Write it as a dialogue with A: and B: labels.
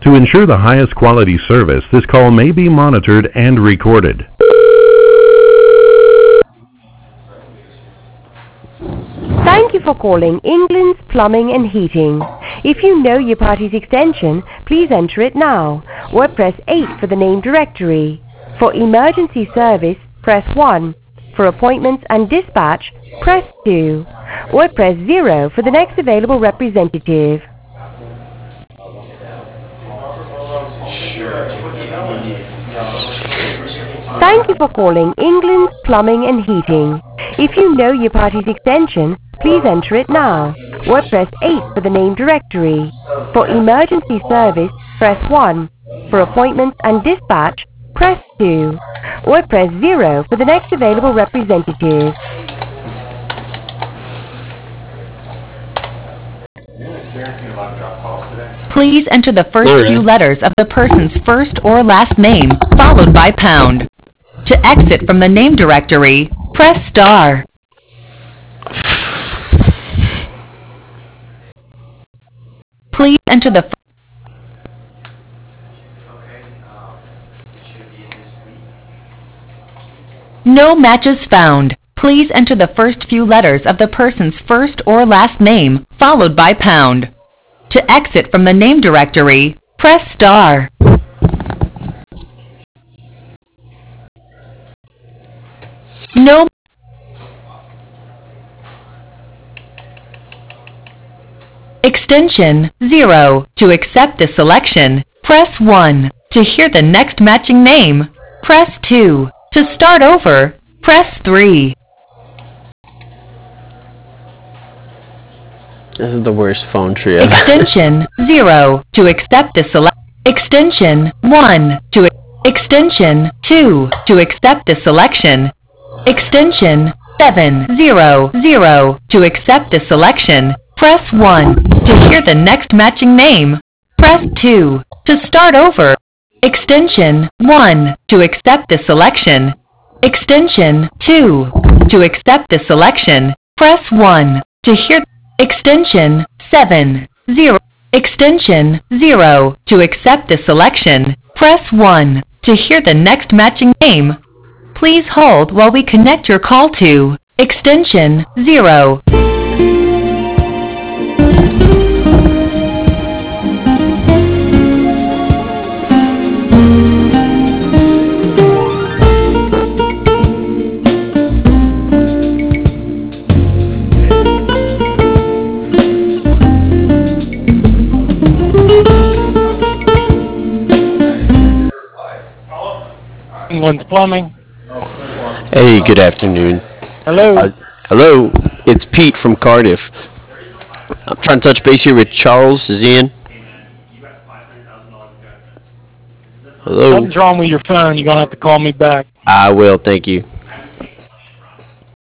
A: To ensure the highest quality service, this call may be monitored and recorded.
B: Thank you for calling England's Plumbing and Heating. If you know your party's extension, please enter it now, or press 8 for the name directory. For emergency service, press 1. For appointments and dispatch, press 2. Or press 0 for the next available representative. Thank you for calling England's Plumbing and Heating. If you know your party's extension, please enter it now, or press 8 for the name directory. For emergency service, press 1. For appointments and dispatch, press 2. Or press 0 for the next available representative.
C: Please enter the first few letters of the person's first or last name, followed by pound. To exit from the name directory, press star. Please enter the No matches found. Please enter the first few letters of the person's first or last name, followed by pound. To exit from the name directory, press star. No. Extension 0. To accept this selection, press 1. To hear the next matching name, press 2. To start over, press 3.
D: This is the worst phone tree ever.
C: Extension 0. To accept this select. Extension 1. To Extension 2. To accept this selection. Extension 700. To accept this selection, press 1. To hear the next matching name, press 2. To start over, Extension 1. To accept this selection. Extension 2. To accept this selection, press 1. To hear Extension 70. Extension 0. To accept this selection, press 1. To hear the next matching name, please hold while we connect your call to Extension 0.
E: England's Plumbing.
D: Hey, good afternoon.
E: Hello.
D: Hello, it's Pete from Cardiff. I'm trying to touch base here with Charles. Is he in? Hello.
E: Something's wrong with your phone. You're going to have to call me back.
D: I will, thank you.